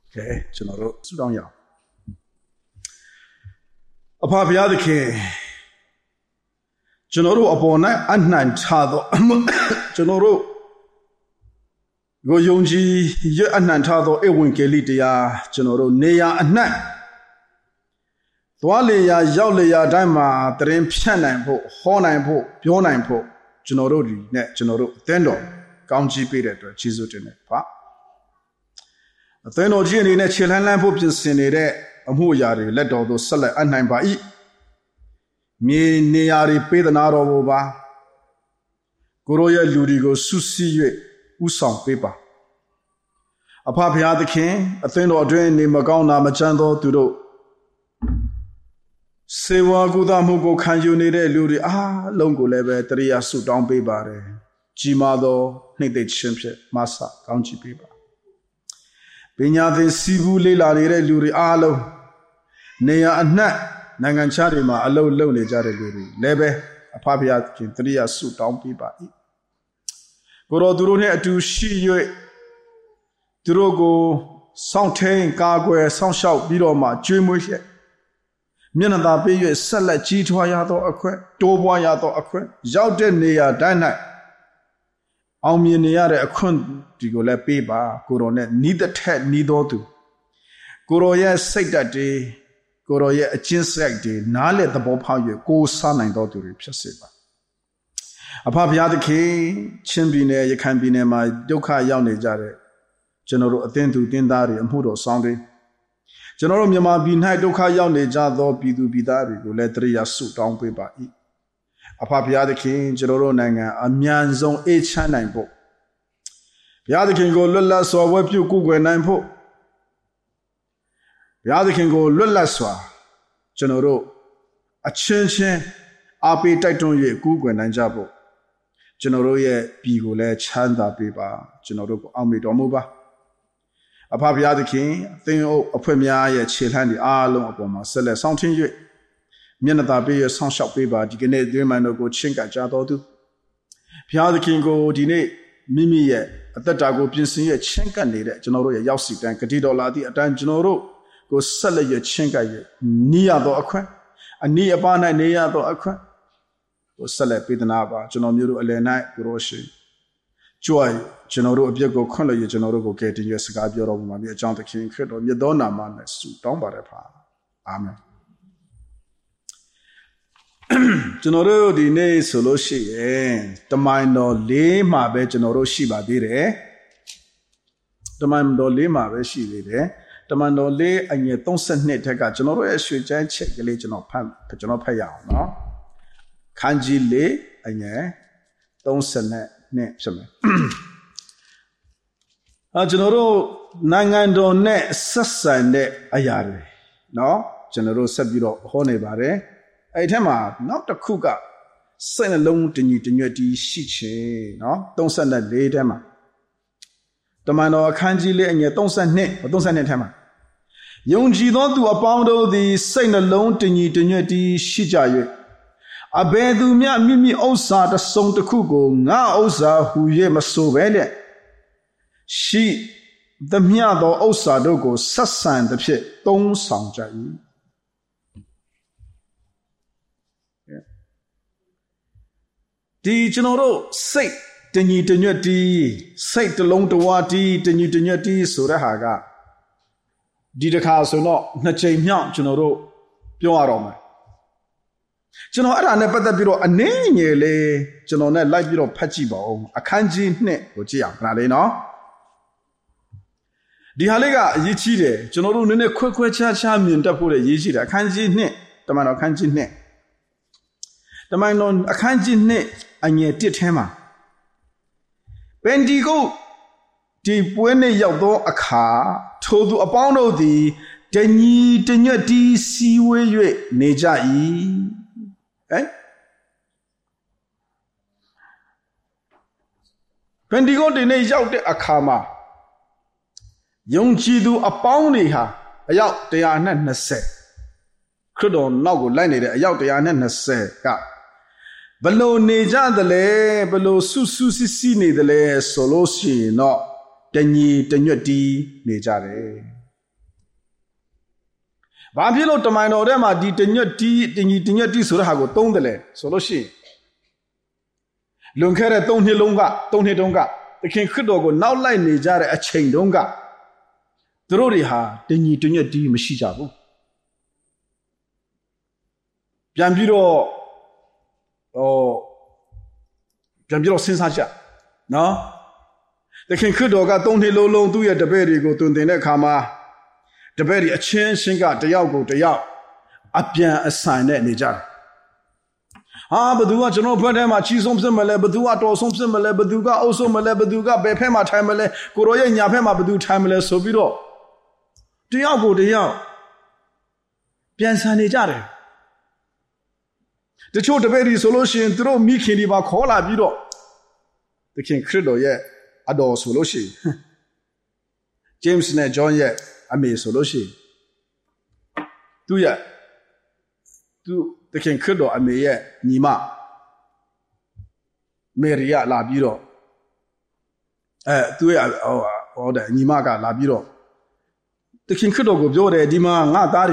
Okay, General Sudan ya. Apa biar dek, General apa nak anan cado, General, go yongji ye anan cado ewin keli dia General neya anan. Tuale ya yau le ya dama terem pianan po, honan po, pionan po, General di ne General tendo, kaunci pede tu cizu tene pa. Tendo jeni ne cilan lampu pinsini de amu yari le do sala anan ba I. Mi ne yari pede naro bo ba. Guru ya luri go susi yue usang peba. Apa pia de kin, tendo dren ni magao na machando tudo. Sewa guda mugo kanju ni de luri longo lebe teriya su down peba re. Jimado nite chimpse masa kaunci peba. Pinya de sibu le la re luri alo. Neya anak nangan cari ma alo lo le jare luri. Lebe apa pia kin teriya su down peba. Goro duro ne atu shi yue. Duro go song ten kagwe song shao biro ma jui mo she. Mian da pe yue sala ji chua ya do akwe, do bwa ya do akwe. Yao de neya dan nai. Aung mien ne ya de akhun di go le pe ba. Goro ne ni the tet ni do tu. Goro ye sait dat de, goro ye ajin sait de, na le thabo phao yue ko sa nain do tu ri phit se ba. Apa bia de ke Chin pi ne Yakan pi ne ma dukha yauk ne ja de General atin tu tin da ri amu do saung de General Myanmar pi nai dukha yauk ne ja tho pi tu pi da ri ko le tariya su taung pwe ba I. Apa bia de ke General nangan amyan song a chan nain pho. Bia de kin ko lwat lat swa wet pyu ku kwe nain pho. Bia de kin ko lwat lat swa General a chin chin a pe tai ton yue ku kwe nain ja pho. General ye pi ko le chan da pe ba General ko aung me do mo ba. Apa bia de kin thin o apwe mya ye che hlan di a long apaw ma set le saung tin yue. Mian da pe ye saung shao pe ba di kne twin man do ko chin ka ja do tu. Bia de kin ko di ne mimi ye atat ta ko pyin sin ye chin kat ne de General ye yauk si tan kati do la ti atan General ko set le ye chin kat ye ni ya do akhwan. Ani apa nai ne ya do akhwan. Sale pidana ba General Muru Alena Groshi. Joy, General Obiego Conley, General go getting your cigar bureau of my John the King, or your donna man, don't bother. Amen. General di ne solo shi, the mind no le ma be General Shiba dire. The mind no le ma be shi dire. The mind no le and yet don't send net take a General as you check the legend of Pam, General Payao, no? Kanji le anye don't send ne some. General Nangando ne sassande ayare. No, General Sabiro Honebare. I tema not the kuga. Send alone to you shiche. No, don't send that late tema. The man or kanji le anye don't send ne, or don't send it tema. Yongji don't do a pound of the send alone to you shijaye. Abedu mia mimi osa da song de kugo nga osa hu ye ma so be le shi the mia do osa do go sassan de phit tong sang ja yi di chno ro sait de nyi de nyet di sait de long de wa di de nyi de nyet di so da ha ga di de kha so no na chain myaw chno ro pyaw ya ro ma General Ada ne patat pi do ane nye le General ne lai pi do phat ji ba ong akhan ji 2ကိုကြည့်အောင်ခဏလေးနော်ဒီဟာလေးကအရေးကြီးတယ်ကျွန်တော်တို့နည်းနည်းခွဲခွဲခြားခြားမြင်တတ်ဖို့လည်းရေးရှိတယ်အခန်းကြီး2တမန်တော်အခန်းကြီး2တမန်တော်အခန်းကြီး2အငယ်1ထဲမှာပင်ဒီကိုဒီပွဲနဲ့ရောက်သောအခါထိုသူအပေါင်းတို့သည်တညီတညွတ်တီးစီဝေး၍နေကြ၏ပင်ဒီကိုဒီနေ့ရောက်တဲ့အခါမှာယုံကြည်သူအပေါင်းတွေဟာအယောက်120ခရစ်တော်နောက်ကိုလိုက်နေတဲ့အယောက်120ကဘလို့နေကြသလဲဘလို့ဆုစီနေသလဲဆိုလို့ရှိရင်တော့တညီတညွတ်တီးနေကြတယ်ဘာဖြစ်လို့တမိုင်တော်ထဲမှာဒီတညက်တီးတင်ကြီးတညက်တီးဆိုတဲ့ဟာကိုသုံးတယ်လေဆိုလို့ရှိရင်လွန်ခဲ့တဲ့3 နှစ်တုန်းကသခင်ခရစ်တော်ကိုနောက်လိုက်နေကြတဲ့အချိန်တုန်းကသူတို့တွေဟာတင်ကြီးတညက်တီးမရှိကြဘူးပြန်ပြီးတော့စဉ်းစားကြနော်သခင်ခရစ်တော်က3 နှစ်လုံးသူ့ရဲ့တပည့်တွေကိုတွင်တင်တဲ့အခါမှာတပည့်တွေအချင်းချင်းကတယောက်ကိုတယောက်အပြန်အဆိုင်နဲ့နေကြတယ်ဘသူကကျွန်တော်ဘက်ထဲမှာချီဆုံးဖြစ်မလဲဘသူကတော်ဆုံးဖြစ်မလဲဘသူကအုပ်ဆုံးမလဲဘသူကဘယ်ဖက်မှာထိုင်မလဲကိုရောရဲ့ညာဖက်မှာဘသူထိုင်မလဲဆိုပြီးတော့တယောက်ကိုတယောက်ပြန်ဆန်နေကြတယ်တချို့တပည့်တွေဆိုလို့ရှိရင်သူတို့မိခင်တွေပါခေါ်လာပြီးတော့သခင်ခရစ်တော်ရဲ့အတော်ဆိုလို့ရှိရင် James နဲ့ John ရဲ့အမေဆိုလို့ရှိရင်သူသခင်ခရစ်တော်အမေရဲ့ညီမမေရီယာလာပြီးတော့သူရဲ့ညီမကလာပြီးတော့သခင်ခရစ်တော်ကိုပြောတယ်ဒီမှာငါသား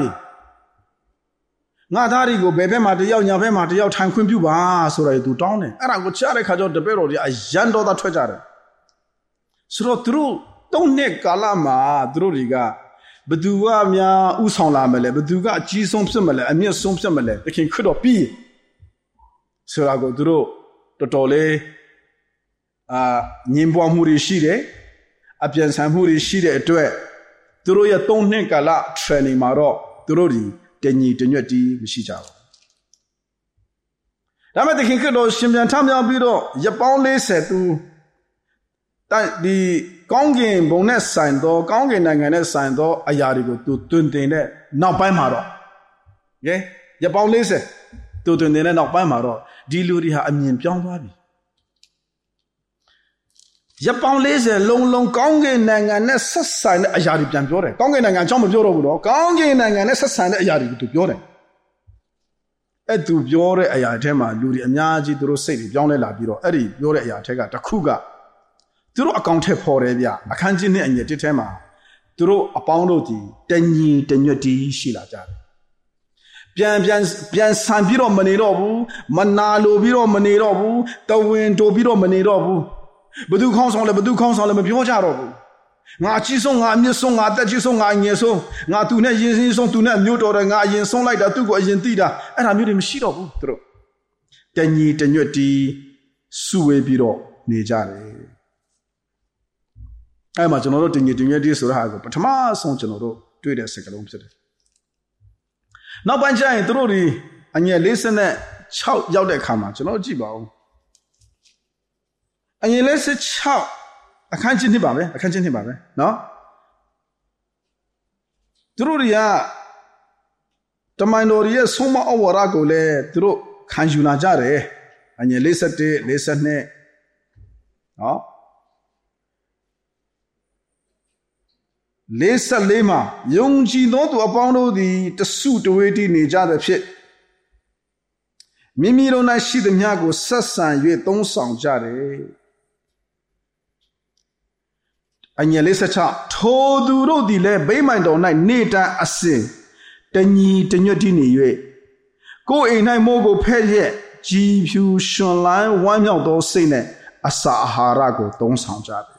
တွေကိုဘယ်ဘက်မှာတယောက်ညာဘက်မှာတယောက်ထိုင်ခွင့်ပြုပါဆိုတော့သူတောင်းတယ်အဲ့ဒါကိုကြားတဲ့ခါကျတော့တပည့်တော်တွေအရန်တော်သားထွက်ကြတယ်ဆိုတော့သူတို့3 နှစ်ကာလမှာသူတို့တွေကဘသူကများဥဆောင်လာမလဲဘသူကအကြီးဆုံးဖြစ်မလဲအမြင့်ဆုံးဖြစ်မလဲသခင်ခရစ်တော်ပြီးဆိုတာကိုသူတို့တော်တော်လေးညင်ပွားမှုတွေရှိတယ်အပြန်ဆန်မှုတွေရှိတဲ့အတွက်သူတို့ရဲ့3 နှစ်ကာလ training မှာတော့သူတို့ဒီတညီတညွတ်တီးမရှိကြဘူးဒါမဲ့သခင်ခရစ်တော်ရှင်ပြန်ထမြောက်ပြီးတော့ရပောင်း40သူဒီကောင်းကင်ဘုံနဲ့ဆိုင်သောကောင်းကင်နိုင်ငံနဲ့ဆိုင်သောအရာတွေကိုသူတွင်တင်တဲ့နောက်ပိုင်းမှာတော့ရပောင်း40သူတွင်တင်တဲ့နောက်ပိုင်းမှာတော့ဒီလူတွေဟာအမြင်ပြောင်းသွားပြီရပောင်း40လုံးကောင်းကင်နိုင်ငံနဲ့ဆက်ဆိုင်တဲ့အရာတွေပြန်ပြောတယ်ကောင်းကင်နိုင်ငံအကြောင်းမပြောတော့ဘူးတော့ကောင်းကင်နိုင်ငံနဲ့ဆက်ဆိုင်တဲ့အရာတွေကိုသူပြောတယ်အဲ့သူပြောတဲ့အရာထဲမှာလူတွေအများကြီးသူတို့စိတ်တွေပြောင်းလဲလာပြီးတော့အဲ့ဒီပြောတဲ့အရာထဲကတစ်ခုကသူတို့အကောင့်ထက်ဖော်တယ်ဗျအခန်းကြီးနဲ့အငယ်1ထဲမှာသူတို့အပေါင်းတို့ဒီတညီတညွတ်တီးရှိလာကြတယ်ပြန်ဆန်ပြီးတော့မနေတော့ဘူးမနာလိုပြီးတော့မနေတော့ဘူးတဝင်းတိုပြီးတော့မနေတော့ဘူးဘသူခေါင်းဆောင်လဲမပြောကြတော့ဘူးငါအကြီးဆုံးငါအမြင့်ဆုံးငါအသက်ကြီးဆုံးငါအငယ်ဆုံးငါသူနဲ့ရင်းစင်းဆုံးသူနဲ့မျိုးတော်တယ်ငါအရင်ဆုံးလိုက်တာသူ့ကိုအရင်သိတာအဲ့ဒါမျိုးတွေမရှိတော့ဘူးသူတို့တညီတညွတ်တီးစုဝေးပြီးတော့နေကြတယ်အဲ့မှာကျွန်တော်တို့တညီတညွတ်တီးဆိုတဲ့ဟာကိုပထမဆုံးကျွန်တော်တို့တွေ့တဲ့စကားလုံးဖြစ်တယ်နောက်ပိုင်းကျရင်သူတို့ဒီအငယ်46ရောက်တဲ့အခါမှာကျွန်တော်ကြည့်ပါဦးအငယ်46အခန်းကြီးနှစ်ပါပဲနော်သူတို့တွေကတမန်တော်ရဲ့ဆုံးမဩဝါဒကိုလည်းသူတို့ခံယူလာကြတယ်အငယ်41 42နော်44မှာယုံကြည်သောသူအပေါင်းတို့သည်တစုတဝေးတည်နေကြသည်ဖြစ်မိမိတို့၌ရှိသမျှကိုဆက်ဆံ၍သုံးဆောင်ကြတယ်အငယ်46ထိုသူတို့သည်လည်းဗိမာန်တော်၌နေတန်အစဉ်တညီတညွတ်တည်နေ၍ကိုယ်အိမ်၌မိုးကိုဖဲ့ရက်ကြည်ဖြူရှင်လန်းဝမ်းမြောက်သောစိတ်နှင့်အစာအာဟာရကိုသုံးဆောင်ကြတယ်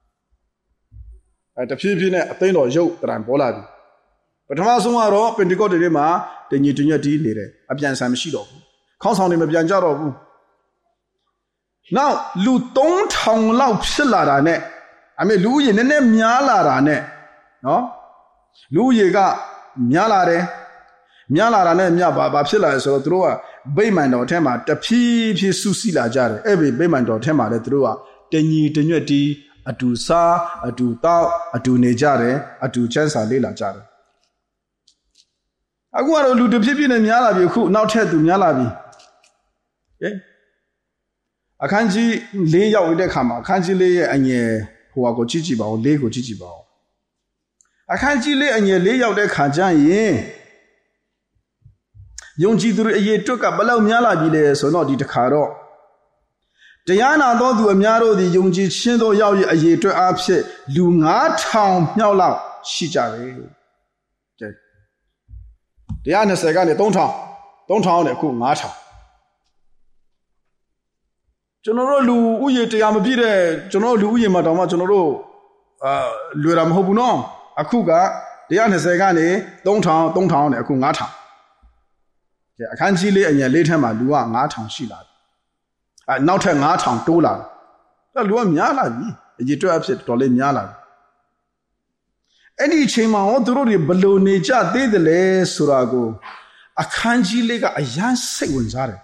တဖြည်းဖြည်းနဲ့အသိတော်ရုပ်တရံပေါ်လာပြီပထမဆုံးကတော့ပင်တကော့တေမှာတညီတညွတ်တီးနေတယ်အပြန်ဆန်မရှိတော့ဘူးခေါင်းဆောင်တွေမပြန်ကြတော့ဘူးနောက်လူ3000လောက်ဖြစ်လာတာနဲ့လူဦးရေနည်းနည်းများလာတာနဲ့နော်လူဦးရေကများလာတယ်ဘာဖြစ်လာလဲဆိုတော့သူတို့ကဗိမာန်တော်ထဲမှာတဖြည်းဖြည်းစုစည်းလာကြတယ်အဲ့ဒီဗိမာန်တော်ထဲမှာလည်းသူတို့ကတညီတညွတ်တီးအတူစားအတူတောက်အတူနေကြတယ်အတူချမ်းသာလေးလာကြတယ်အခုကတော့လူတစ်ဖြည်းဖြည်းနဲ့များလာပြီအခုနောက်ထပ်သူများလာပြီအခန်းကြီး4ရောက်တဲ့အခါမှာအခန်းကြီး4ရဲ့အငယ်ကိုကြည့်ကြည့်ပါဦး4ကိုကြည့်ကြည့်ပါဦးအခန်းကြီး4အငယ်4ရောက်တဲ့ခါကျရင်ယုံကြည်သူတွေအရေးအတွက်ကဘယ်လောက်များလာပြီလဲဆိုတော့ဒီတစ်ခါတော့တရားနာသောသူအများတို့သည်ယုံကြည်ခြင်းသောရောက်ရဲ့အရေးအတွက်အဖြစ်လူ9000မြောက်လောက်ရှိကြတယ် 120ကနေ3000နဲ့အခု9000ကျွန်တော်တို့လူဥယေတရားမပြည့်တဲ့ကျွန်တော်တို့လူဥယေမှာတောင်မှကျွန်တော်တို့လွယ်တာမဟုတ်ဘူးနော်အခုက120ကနေ3000နဲ့အခု9000အခန်းကြီးလေးအငယ်လေးထဲမှာလူက9000ရှိလာတယ်နောက်ထပ်9000တိုးလာတယ်လူကများလာပြီအရေးအတွက်အဖြစ်တော်လေးများလာပြီအဲ့ဒီအချိန်မှာဟောသူတို့တွေဘလို့နေကြသေးတယ်လဲဆိုတာကိုအခန်းကြီးလေးကအယမ်းစိတ်ဝင်စားတယ်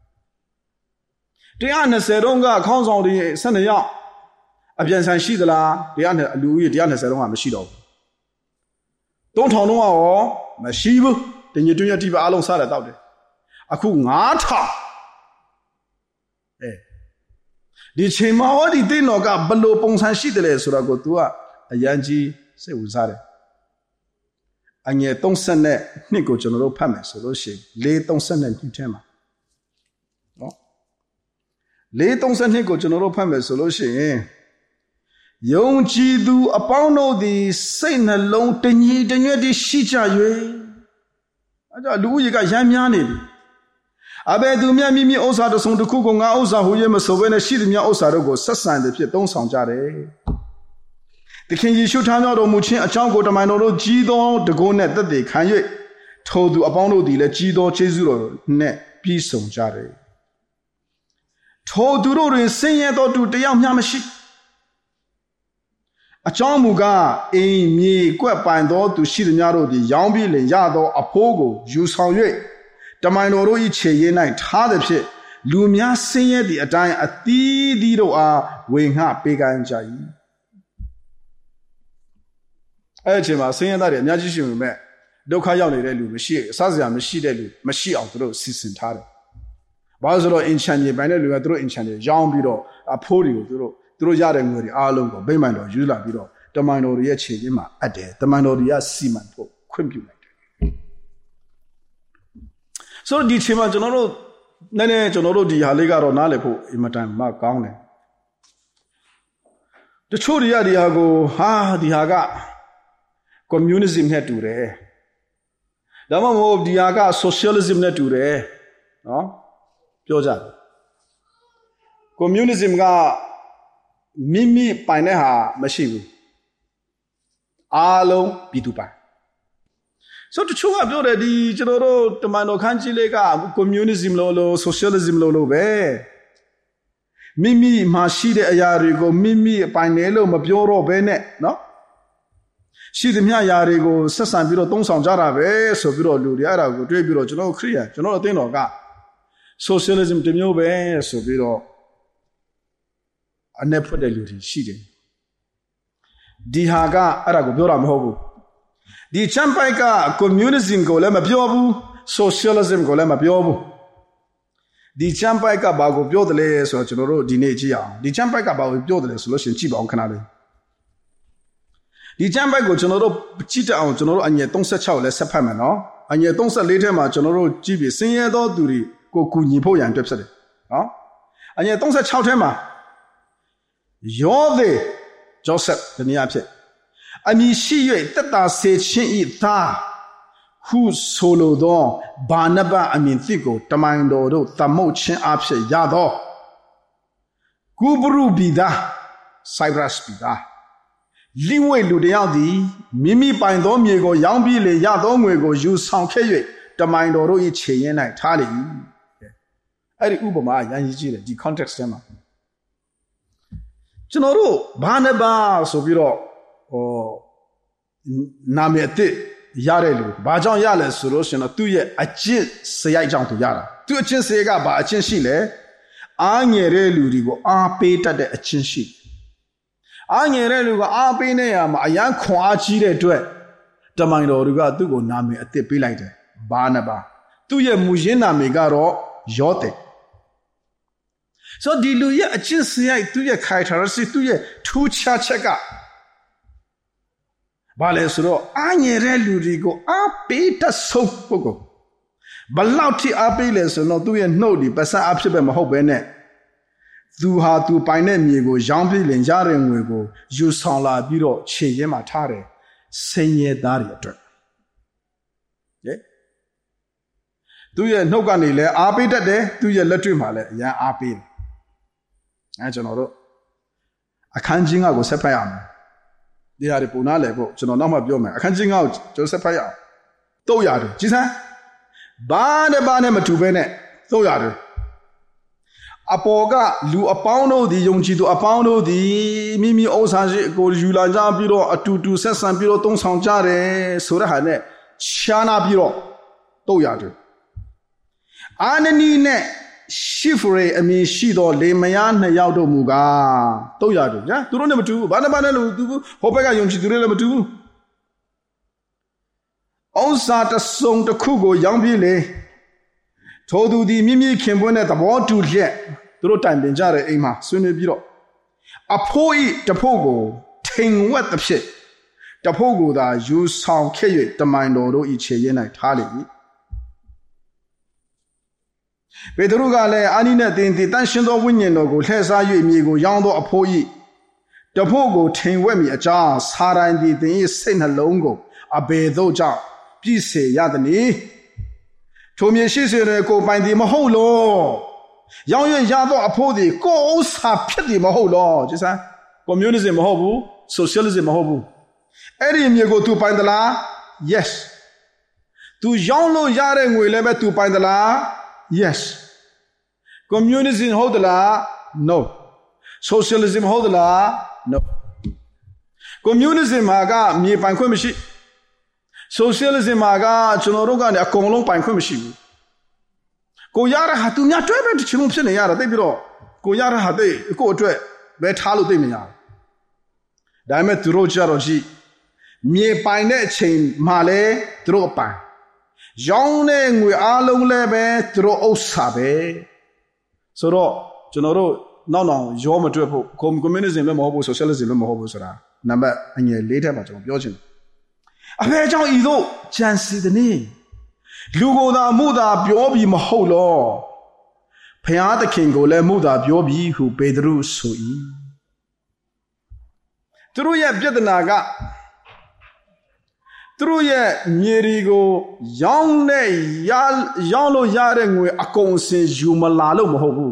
120တုန်းကခေါင်းဆောင်တွေ12ယောက်အပြန်ဆန်ရှိသလားလူကြီး120တုန်းကမရှိတော့ဘူး3000တုန်းကရောမရှိဘူးတင်ညတွင်းရတိပါအလုံးစားတယ်တောက်တယ်အခု9000ဒီချိန်မှာဟောဒီတင်းတော်ကဘလို့ပုံစံရှိတယ်လဲဆိုတော့ကို तू ကအယမ်းကြီးစိတ်ဝင်စားတယ်အငယ်32ကိုကျွန်တော်တို့ဖတ်မယ်ဆိုလို့ရှိရင်432ထဲမှာနော်432ကိုကျွန်တော်တို့ဖတ်မယ်ဆိုလို့ရှိရင်ယုံကြည်သူအပေါင်းတို့သည်စိတ်နှလုံးတညီတညွတ်တည်းရှိကြ၍အဲကြောင့်လူဦးရေကရမ်းများနေပြီအဘယ်သူမြတ်မိမိဥစ္စာတစ်စုံတစ်ခုကိုငါဥစ္စာဟူ၍မဆိုဘဲနဲ့ရှိသည်များဥစ္စာတို့ကိုဆက်ဆံသည်ဖြစ်သုံးဆောင်ကြတယ်သခင်ယေရှုထားမြောက်တော်မူခြင်းအကြောင်းကိုတမန်တော်တို့ကြီးသောတကုန်းနဲ့သက်သေခံ၍ထိုသူအပေါင်းတို့သည်လည်းကြီးသောကျေးဇူးတော်နဲ့ပြည့်စုံကြတယ်ထိုသူတို့တွင်ဆင်းရဲသောသူတယောက်မျှမရှိအကြောင်းမူကားအိမ်မြေကွက်ပိုင်သောသူရှိသည်များတို့သည်ရောင်းပြီးလင်ရသောအဖိုးကိုယူဆောင်၍တမန်တော်တို့၏ခြေရင်း၌ထားသည်ဖြင့်လူများဆင်းရဲသည့်အတိုင်းအသီးသီးတို့အားဝေငှပေးကမ်းကြ၏အဲ့ဒီအချိန်မှာဆင်းရဲသားတွေအများကြီးရှိပေမဲ့ဒုက္ခရောက်နေတဲ့လူမရှိအဆစရာမရှိတဲ့လူမရှိအောင်သူတို့စီစဉ်ထားတယ်။ဘာလို့ဆိုတော့အင်ချန်ကြီးပိုင်းတဲ့လူကသူတို့အင်ချန်တွေရောင်းပြီးတော့အဖိုးတွေကိုသူတို့ရတဲ့ငွေတွေအားလုံးကိုဗိမာန်တော်ယူလာပြီးတော့တမန်တော်တွေရဲ့ခြေရင်းမှာအပ်တယ်။တမန်တော်တွေကစီမံဖို့ခွင့်ပြုလိုက်တယ်။ဆိုတော့ဒီချိန်မှာကျွန်တော်တို့နည်းနည်းကျွန်တော်တို့ဒီဟာလေးကတော့နားလည်ဖို့အင်မတန်မှကောင်းတယ်။တချို့တွေကဒီဟာကိုဒီဟာကcommunism နဲ့တူတယ်ဒါမှမဟုတ်ဒီဟာက socialism နဲ့တူတယ်နော်ပြောကြတယ် communism ကမိမိပိုင်တဲ့ဟာမရှိဘူးအားလုံးပြည်သူပိုင်ဆိုတော့တချို့ကပြောတယ်ဒီကျွန်တော်တို့တမန်တော်ခန်းကြီးလေးက communism လို့ socialism လို့ပဲမိမိမှာရှိတဲ့အရာတွေကိုမိမိပိုင်တယ်လို့မပြောတော့ဘဲနဲ့နော်ရှိသမျှຢာတွေကိုဆက်ဆံပြီးတော့သုံးဆောင်ကြတာပဲဆိုပြီးတော့လူတွေအဲ့ဒါကိုတွေးပြီးတော့ကျွန်တော်ခရိယာကျွန်တော်အသင်းတော်က socialism တမျိုးပဲဆိုပြီးတော့အနေဖွက်တဲ့လူတွေရှိတယ်ဒီဟာကအဲ့ဒါကိုပြောတာမဟုတ်ဘူးဒီချမ်ပိုက်က communism ကိုလည်းမပြောဘူး socialism ကိုလည်းမပြောဘူးဒီချမ်ပိုက်ကဘာကိုပြောတယ်လဲဆိုတော့ကျွန်တော်တို့ဒီနေ့ကြည့်အောင်ဒီချမ်ပိုက်ကဘာကိုပြောတယ်လဲဆိုလို့ရှိရင်ကြည့်ပါအောင်ခဏလေးဒီကျမ်းပိုက်ကိုကျွန်တော်တို့ကြည့်တတ်အောင်ကျွန်တော်တို့အငယ်36လည်းဆက်ဖတ်မယ်နော်အငယ်34ထဲမှာကျွန်တော်တို့ကြည့်ပြီးဆင်းရဲသောသူတွေကိုကူညီဖို့ရန်အတွက်ဖြစ်တယ်နော်အငယ်36ထဲမှာယောသေဂျောဆက်ဒီနေ့အဖြစ်အမည်ရှိ၍တက်တာစေခြင်းဤသားဟုဆိုလိုသောဘာနဘအမည်သစ်ကိုတမန်တော်တို့သမုတ်ခြင်းအဖြစ်ရသောကုဘရုဘီသားဆိုက်ပရပ်ဘီသားလိဝေလူတယောက်သည်မိမိပိုင်သောမြေကိုရောင်းပြီးလေရသောငွေကိုယူဆောင်ခဲ့၍တမန်တော်တို့၏ခြေရင်း၌ထားလေ၏အဲ့ဒီဥပမာရန်ကြီးကြည့်တယ်ဒီ context ထဲမှာကျွန်တော်တို့ဘာနဘာဆိုပြီးတော့နာမည်အသစ်ရတဲ့လူဘာကြောင့်ရလဲဆိုလို့ရှင်တော့သူ့ရဲ့အကျင့်စရိုက်ကြောင့်သူရတာသူ့အကျင့်စရိုက်ကဘာအကျင့်ရှိလဲအားငယ်တဲ့လူတွေကိုအားပေးတတ်တဲ့အကျင့်ရှိအားငယ်တဲ့လူကအားပေးနေရမှာအယံခွန်အားကြီးတဲ့အတွက်တမန်တော်တွေကသူ့ကိုနာမည်အသစ်ပေးလိုက်တယ်ဘာနဘာသူ့ရဲ့မူရင်းနာမည်ကတော့ယောသေဆိုဒီလူရဲ့အကျင့်စရိုက်သူ့ရဲ့ characteristic သူ့ရဲ့ထူးခြားချက်ကဘာလဲဆိုတော့အားငယ်တဲ့လူတွေကိုအားပေးတတ်ဆုံးပုဂ္ဂိုလ်ဘလောက်ထိအားပေးလဲဆိုတော့သူ့ရဲ့နှုတ်ဒီပစံအဖြစ်ပဲမဟုတ်ပဲနဲ့သူဟာသူပိုင်တဲ့မြေကိုရောင်းပြီးလင်ရတဲ့ငွေကိုယူဆောင်လာပြီးတော့ခြေရင်းမှာထားတယ်ဆင်းရဲသားတွေအတွက်သူရဲ့နှုတ်ကနေလဲအားပေးတတ်တယ်သူရဲ့လက်တွေ့မှာလဲအရန်အားပေးတယ်ကျွန်တော်တို့အခန်းကြီး9ကိုဆက်ဖတ်ရမယ်ဒီဟာတွေပုံနာလဲဖို့ကျွန်တော်နောက်မှပြောမယ်အခန်းကြီး9ကိုကျွန်တော်ဆက်ဖတ်ရအောင်တော့ရတယ်ကြည်စမ်းဘာနဲ့မတူဘဲနဲ့တော့ရတယ်အပေါ်ကလူအပေါင်းတို့သည်ယုံကြည်သူအပေါင်းတို့သည်မိမိဥစ္စာရှိကိုယူလာကြပြီးတော့အတူတူဆက်ဆံပြီးတော့သုံးဆောင်ကြတယ်ဆိုတဲ့ဟာနဲ့ရှားနာပြီးတော့ရတယ်အာနနီနဲ့ရှီဖရေအမည်ရှိသောလေမယားနှစ်ယောက်တို့မူကားတော့ရတယ်ညာသူတို့နဲ့မတူဘူးဘာနဲ့လို့သူဟိုဘက်ကယုံကြည်သူတွေလည်းမတူဘူးဥစ္စာတစုံတစ်ခုကိုရောင်းပြီးလေထိုသူသည်မိမိခင်ပွန်းတဲ့သဘောတူလျက်သူတို့တိုင်ပင်ကြတဲ့အိမ်မှာဆွေးနွေးပြီးတော့အဖိုးဤတဖို့ကိုထိန်ဝက်သဖြင့်တဖို့ကိုသာယူဆောင်ခဲ့၍တမန်တော်တို့ဤခြေရင်း၌ထားလေ၏ပေတရုကလည်းအာနိနဲ့သင်သည်တန်ရှင်သောဝိညာဉ်တော်ကိုလှည့်စား၍မြေကိုရောင်းသောအဖိုးဤတဖို့ကိုထိန်ဝက်မိအကြောင်းစာတိုင်းသည်သင်၏စိတ်နှလုံးကိုအဘယ်သို့ကြောင့်ပြည့်စေရသနည်းထိုမြေရှိစေတဲ့ကိုပိုင်သည်မဟုတ်လောရောင်းရရသောအဖို့သည်ကိုဥစ္စာဖြစ်သည်မဟုတ်လောကျစမ်း communism မဟုတ်ဘူး socialism မဟုတ်ဘူးအဲ့ဒီမြေကိုသူပိုင်သလား yes သူရောင်းလို့ရတဲ့ငွေလည်းပဲသူပိုင်သလား yes communism ဟုတ်သလား no socialism ဟုတ်သလား no communism မှာကမြေပိုင်ခွင့်မရှိsocialism မှာကကျွန်တော်တို့ကနေအကုန်လုံးပိုင်ခွင့်မရှိဘူးကိုရတဲ့ဟာသူများတွဲပဲချင်းလုံးဖြစ်နေရတာသိပြီးတော့ကိုရတဲ့ဟာသိကိုအတွက်ပဲထားလို့သိမရဘူးဒါပေမဲ့သူတို့ကြတော့ကြည့်မြေပိုင်တဲ့အချိန်မှာလဲသူတို့အပိုင်ရောင်းတဲ့ငွေအားလုံးလည်းပဲသူတို့ဥစ္စာပဲဆိုတော့ကျွန်တော်တို့နောက်ရောမတွက်ဖို့ communism လည်းမဟုတ်ဘူး socialism လည်းမဟုတ်ဘူးဆိုတာနံပါတ်အငယ်၄ထဲမှာကျွန်တော်ပြောချင်တယ်အဖေကြောင့်ဤသို့ကြံစီသည်လူကိုသာမှုသာပြောပြီးမဟုတ်လောဖျားသခင်ကိုလည်းမှုသာပြောပြီးဟုပေတရုဆို၏သူတို့ရဲ့ပြဿနာကသူတို့ရဲ့မြေရီကိုရောင်းလို့ရတဲ့ငွေအကုန်စင်ယူမလာလို့မဟုတ်ဘူး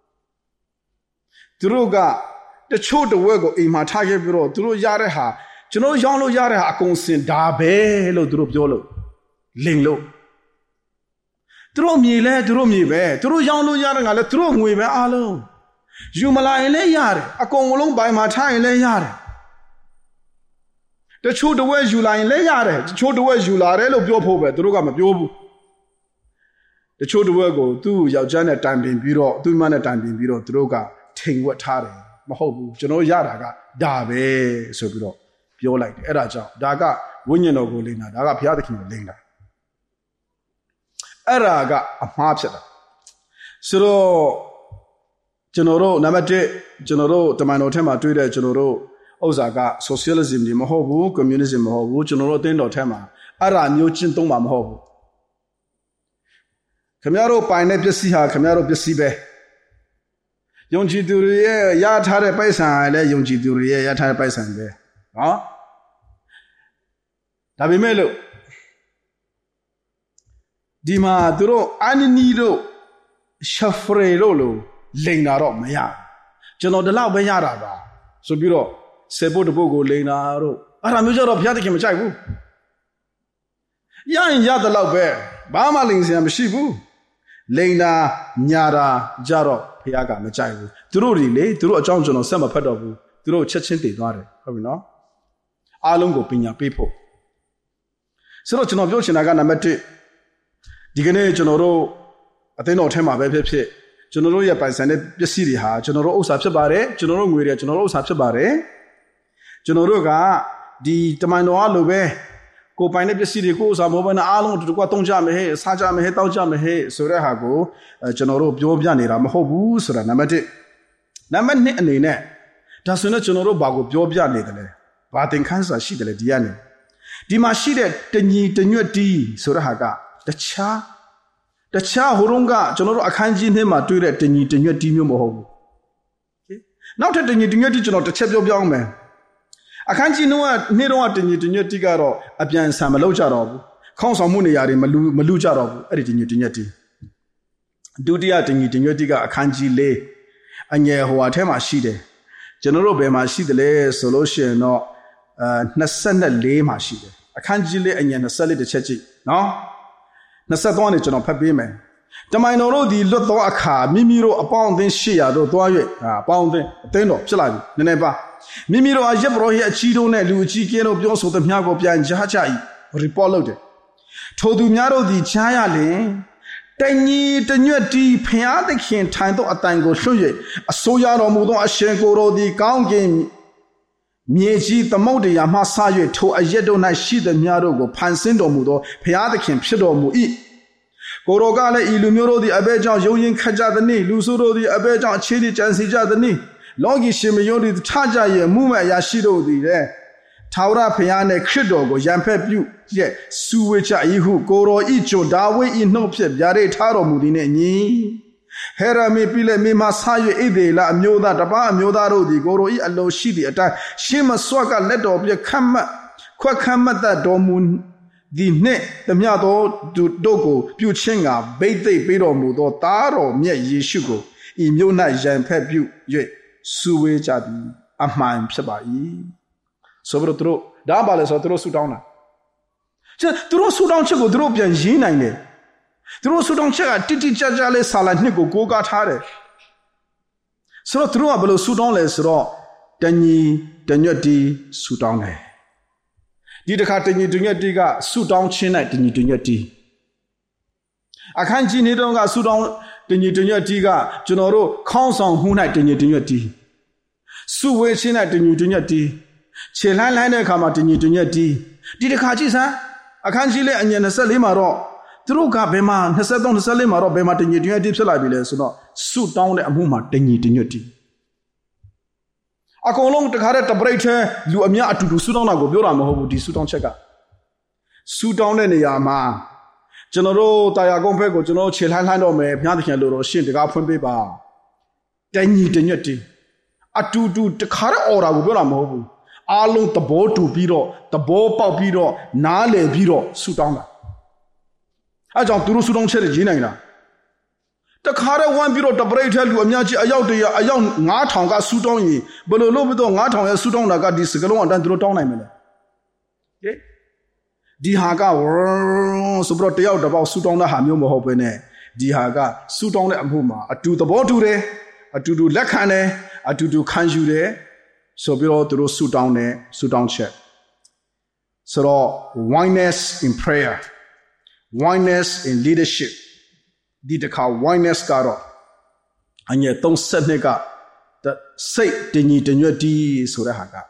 သူတို့ကတချို့တဝက်ကိုအိမ်မှာထားခဲ့ပြီးတော့သူတို့ရတဲ့ဟာကျွန်တော်ရောင်းလို့ရတဲ့ဟာအကုန်စင်ဒါပဲလို့သူတို့ပြောလို့လိန်လို့သူတို့မြေလဲသူတို့မြေပဲသူတို့ရောင်းလို့ရတဲ့ငါလဲသူတို့ငွေပဲအားလုံးယူမလာရင်လည်းရတယ်အကုန်လုံးပိုင်မှာထားရင်လည်းရတယ်တချို့တဝက်ယူလာရင်လည်းရတယ်တချို့တဝက်ယူလာတယ်လို့ပြောဖို့ပဲသူတို့ကမပြောဘူးတချို့တဝက်ကိုသူ့ယောက်ျားနဲ့တိုင်ပင်ပြီးတော့သူ့မနဲ့တိုင်ပင်ပြီးတော့သူတို့ကထိန်ဝက်ထားတယ်မဟုတ်ဘူးကျွန်တော်ရတာကဒါပဲဆိုပြီးတော့ပြောလိုက်တယ်အဲ့ဒါကြောင့်ဒါကဝိညာဉ်တော်ကိုလိမ်တာဒါကဘုရားသခင်ကိုလိမ်တာအဲ့ဒါကအမှားဖြစ်တာဆိုတော့ကျွန်တော်တို့နံပါတ်1ကျွန်တော်တို့တမန်တော်ထဲမှာတွေ့တဲ့ကျွန်တော်တို့ဥစ္စာက socialism တွေမဟုတ်ဘူး communism မဟုတ်ဘူးကျွန်တော်တို့အသင်းတော်ထဲမှာအဲ့ဒါမျိုးကျင့်သုံးမှာမဟုတ်ဘူးခင်ဗျားတို့ပိုင်တဲ့ပစ္စည်းဟာခင်ဗျားတို့ပစ္စည်းပဲယုံကြည်သူတွေရဲ့ရထားတဲ့ပိုက်ဆံလည်းယုံကြည်သူတွေရဲ့ရထားတဲ့ပိုက်ဆံပဲနော်ဒါပေမဲ့လို့ဒီမှာသူတို့အာနနီတို့ရှဖရေတို့လိုလိန်တာတော့မရကျွန်တော်ဒီလောက်ပဲရတာပါဆိုပြီးတော့စေဖို့တပုတ်ကိုလိန်တာတို့အဲ့ဒါမျိုးကြတော့ဘုရားသခင်မကြိုက်ဘူးရရင်ရတဲ့လောက်ပဲဘာမှလိန်စရာမရှိဘူးလိန်တာညာတာကြတော့ဘုရားကမကြိုက်ဘူးသူတို့တွေလေသူတို့အကြောင်းကျွန်တော်ဆက်မဖတ်တော့ဘူးသူတို့ချက်ချင်းတည်သွားတယ်ဟုတ်ပြီနော်အားလုံးကိုပညာပေးဖို့ဆိုတော့ကျွန်တော်ပြောချင်တာကနံပါတ်1ဒီကနေ့ကျွန်တော်တို့အသင်းတော်ထဲမှာပဲဖြစ်ဖြစ်ကျွန်တော်တို့ရဲ့ပိုင်ဆိုင်တဲ့ပစ္စည်းတွေဟာကျွန်တော်တို့ဥစ္စာဖြစ်ပါတယ်ကျွန်တော်တို့ငွေတွေကျွန်တော်တို့ဥစ္စာဖြစ်ပါတယ်ကျွန်တော်တို့ကဒီတမန်တော်အလိုပဲကိုပိုင်တဲ့ပစ္စည်းတွေကိုဥစ္စာမဟုတ်ဘဲနဲ့အားလုံးတူတူကသုံးကြမယ်ဟဲ့စားကြမယ်ဟဲ့တောက်ကြမယ်ဟဲ့ဆိုတဲ့ဟာကိုကျွန်တော်တို့ပြောပြနေတာမဟုတ်ဘူးဆိုတာနံပါတ်1နံပါတ်2အနေနဲ့ဒါဆိုရင်ကျွန်တော်တို့ဘာကိုပြောပြနေတယ်လဲဘာသင်ခန်းစာရှိတယ်လဲဒီကနေဒီမှာရှိတဲ့တညီတညွတ်တီးဆိုတဲ့ဟာကတခြားဟိုတုန်းကကျွန်တော်တို့အခန်းကြီးထဲမှာတွေ့တဲ့တညီတညွတ်တီးမျိုးမဟုတ်ဘူးနောက်ထပ်တညီတညွတ်တီးကျွန်တော်တစ်ချက်ပြောပြအောင်မယ်အခန်းကြီးနှုံးကနေ့တော့တညီတညွတ်တီးကတော့အပြန်ဆံမလုပ်ကြတော့ဘူးခေါင်းဆောင်မှုနေရာတွေမလူကြတော့ဘူးအဲ့ဒီတညီတညက်တီဒုတိယတညီတညက်တီကအခန်းကြီး၄အငယ်ဟိုအထဲမှာရှိတယ်ကျွန်တော်တို့ဘယ်မှာရှိတယ်လဲဆိုလို့ရှိရင်တော့24မှာရှိတယ်အခန်းကြီး၄အငယ်24တစ်ချက်ကြည့်နော်23နဲ့ကျွန်တော်ဖတ်ပေးမယ်တမန်တော်တို့ဒီလွတ်သောအခါမိမိတို့အပေါင်းအသင်း800တို့သွား၍အပေါင်းအသင်းတော်ဖြစ်လာပြီနည်းနည်းပါမိမိတို့အယက်ပရောဟိတ်အကြီးတို့နဲ့လူအကြီးကဲတို့ပြောဆိုသမျှကိုပြန်ကြားကြ၏report လုပ်တယ်ထိုသူများတို့သည်ကြားရလျင်တညီတညွတ်တီဖျားသခင်ထိုင်သောအတိုင်ကိုလွှတ်၍အစိုးရတော်မူသောအရှင်ကိုယ်တော်သည်ကောင်းကင်မြေကြီးသမုဒ္ဒရာမှဆ၍ထိုအရက်တို့၌ရှိသမျှတို့ကိုဖန်ဆင်းတော်မူသောဘုရားသခင်ဖြစ်တော်မူ၏ကိုယ်တော်ကလည်းဤလူမျိုးတို့သည်အဘဲကြောင့်ယုံရင်ခတ်ကြသနည်းလူဆိုးတို့သည်အဘဲကြောင့်အခြေကြံစီကြသနည်းလောကီရှင်မယုံသည်ထကြရဲ့မှုမဲ့အရာရှိတို့သည်လည်းထာဝရဘုရားနှင့်ခရစ်တော်ကိုရန်ဖက်ပြုရဲ့စုဝေးကြ၏ဟုကိုယ်တော်ဤကျွန်ဒါဝိဒ်ဤနှုတ်ဖြင့်ဗျာဒိတ်ထားတော်မူသည်နှင့်အညီဟေရမေပိလက်မေမဆာ၍ဣသေလအမျိုးသားတပါးအမျိုးသားတို့သည်ကိုယ်တော်ဤအလိုရှိသည့်အတိုင်းရှေးမစွတ်ကလက်တော်ပြခတ်မှတ်ခွက်ခတ်မှတ်တော်မူဒီနှင့်တမျှသောတို့ကိုပြုခြင်းကဗိသိက်ပေးတော်မူသောသားတော်မြတ်ယေရှုကိုဤမြို့၌ရန်ဖက်ပြု၍စုဝေးကြသည်အမှန်ဖြစ်ပါ၏ဆိုပြီးတော့သူတို့ဒါပါလဲဆိုတော့သူတို့ဆူတောင်းတာကျသူတို့ဆူတောင်းချက်ကိုသူတို့ပြန်ရေးနိုင်တယ်သူတို့ဆူတောင်းချက်ကတိတိကျကျလေးဆာလာနှစ်ကိုကိုးကားထားတယ်ဆိုတော့သူတို့ကဘယ်လိုဆူတောင်းလဲဆိုတော့တညီတညွတ်တီဆူတောင်းတယ်ဒီတစ်ခါတညီတညွတ်တီကဆူတောင်းခြင်း၌တညီတညွတ်တီအခန်းကြီးနေတော့ကဆူတောင်းတညီတညွတ်တီကကျွန်တော်တို့ခေါင်းဆောင်မှု၌တညီတညွတ်တီစုဝေးခြင်း၌တညီတညွတ်တီခြေလှမ်းတဲ့အခါမှာတညီတညွတ်တီဒီတစ်ခါကြည့်စမ်းအခန်းကြီးလေးအငယ်24မှာတော့သူတို့ကဘယ်မှာ23 24မှာတော့ဘယ်မှာတညီတညွတ်တီဖြစ်လာပြီလဲဆိုတော့စုတောင်းတဲ့အမှုမှာတညီတညွတ်တီအကုန်လုံးတခါတည်းတပရိတ်ထဲလူအများအတူတူစုတောင်းတာကိုပြောတာမဟုတ်ဘူးဒီစုတောင်းချက်ကစုတောင်းတဲ့နေရာမှာကျွန်တော်တို့တာယာကုန်းဘက်ကိုကျွန်တော်ခြေလှမ်းတော့မယ်ဘုရားသခင်လိုတော့ရှင်းတကားဖွင့်ပေးပါတညီတညွတ်တီအတူတူတခါတည်းအော်တာကိုပြောတာမဟုတ်ဘူးအားလုံးသဘောတူပြီးတော့သဘောပေါက်ပြီးတော့နားလည်ပြီးတော့ဆူတောင်းတာအဲကြောင့်သူတို့ဆူတောင်းချက်တွေရေးနိုင်တာတခါတည်းဝမ်းပြီးတော့တပရိတ်ထဲလူအများကြီးအယောက်9000ကဆူတောင်းရင်ဘယ်လိုလုပ်ပြီးတော့9000ရဲ့ဆူတောင်းတာကဒီစကလုံးအတန်းသူတို့တောင်းနိုင်မလဲဟဲ့ဒီဟာကဆိုပြီးတော့တယောက်တစ်ပေါက်ဆူတောင်းတဲ့ဟာမျိုးမဟုတ်ဘဲနဲ့ဒီဟာကဆူတောင်းတဲ့အမှုမှာအတူသဘောတူတယ်အတူတူလက်ခံတယ်အတူတူခံယူတယ်ဆိုပြီးတော့သူတို့ဆူတောင်းတယ်ဆူတောင်းချက်ဆိုတော့ oneness in prayer oneness in leadership ဒီတခါ oneness ကတော့အငယ်32ကစိတ်တညီတညွတ်တီဆိုတဲ့ဟာက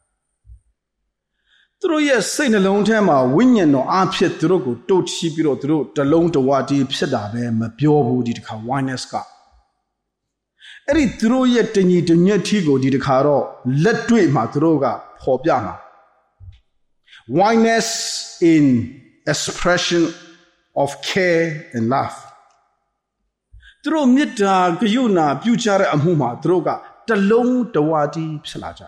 သူတို့ရဲ့စိတ်နှလုံးထဲမှာဝိညာဉ်တော်အားဖြင့်သူတို့ကိုတုတ်ချီးပြီးတော့သူတို့တလုံးတဝါတီဖြစ်တာပဲမပြောဘူးဒီတခါ oneness ကအဲ့ဒီသူတို့ရဲ့တညီတညွတ်တီကိုဒီတခါတော့လက်တွေ့မှာသူတို့ကပေါ်ပြမှာ oneness in expression of care and love သူတို့မေတ္တာကရုဏာပြုကြတဲ့အမှုမှာသူတို့ကတလုံးတဝါတီဖြစ်လာကြ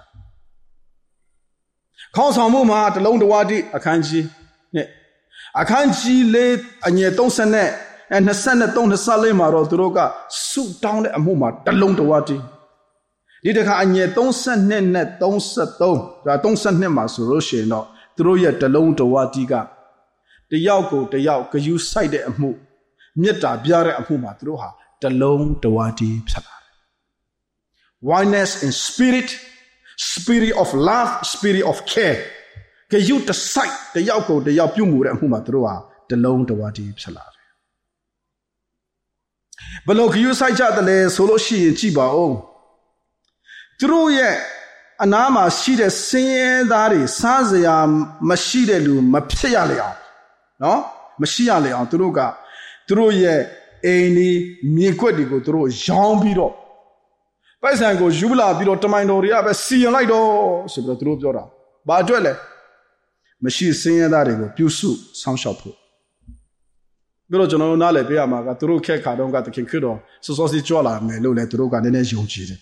ခေါင်းဆောင်မှုမှာတလုံးတဝါတီအခန်းကြီးနဲ့အခန်းကြီးလေးအငယ်30နဲ့23 24မှာတော့သူတို့ကဆုတောင်းတဲ့အမှုမှာတလုံးတဝါတီဒီတခါအငယ်32နဲ့33ဒါ32မှာဆိုလို့ရှိရင်တော့သူတို့ရဲ့တလုံးတဝါတီကတယောက်ကိုတယောက်ဂရုစိုက်တဲ့အမှုမေတ္တာပြတဲ့အမှုမှာသူတို့ဟာတလုံးတဝါတီဖြစ်လာတယ် oneness in spirit of love spirit of care ဂရုတစိုက်တယောက်ကိုတယောက်ပြုမှုတဲ့အမှုမှာသူတို့ဟာတလုံးတဝါတီဖြစ်လာတယ်ဘယ်လိုဂရုစိုက်ကြတယ်လဲဆိုလို့ရှိရင်ကြည့်ပါဦးသူတို့ရဲ့အနားမှာရှိတဲ့ဆင်းရဲသားတွေစားစရာမရှိတဲ့လူမဖြစ်ရလေအောင်နော်မရှိရလေအောင်သူတို့ကသူတို့ရဲ့အိမ်ဒီမြေခွက်တွေကိုသူတို့ရောင်းပြီးတော့ပိုက်ဆံကိုယူလာပြီးတော့တမန်တော်တွေကပဲစီရင်လိုက်တော့ဆိုပြီးတော့သူတို့ပြောတာဘာအတွက်လဲမရှိဆင်းရဲသားတွေကိုပြုစုဆောင်းလျှောက်ဖို့ပြီးတော့ကျွန်တော်တို့နားလည်ပြရမှာကသူတို့ခက်ခါတော့ကတခင်ခရစ်တော်စောစောစီကြွလာမယ်လို့လဲသူတို့ကနည်းနည်းယုံကြည်တယ်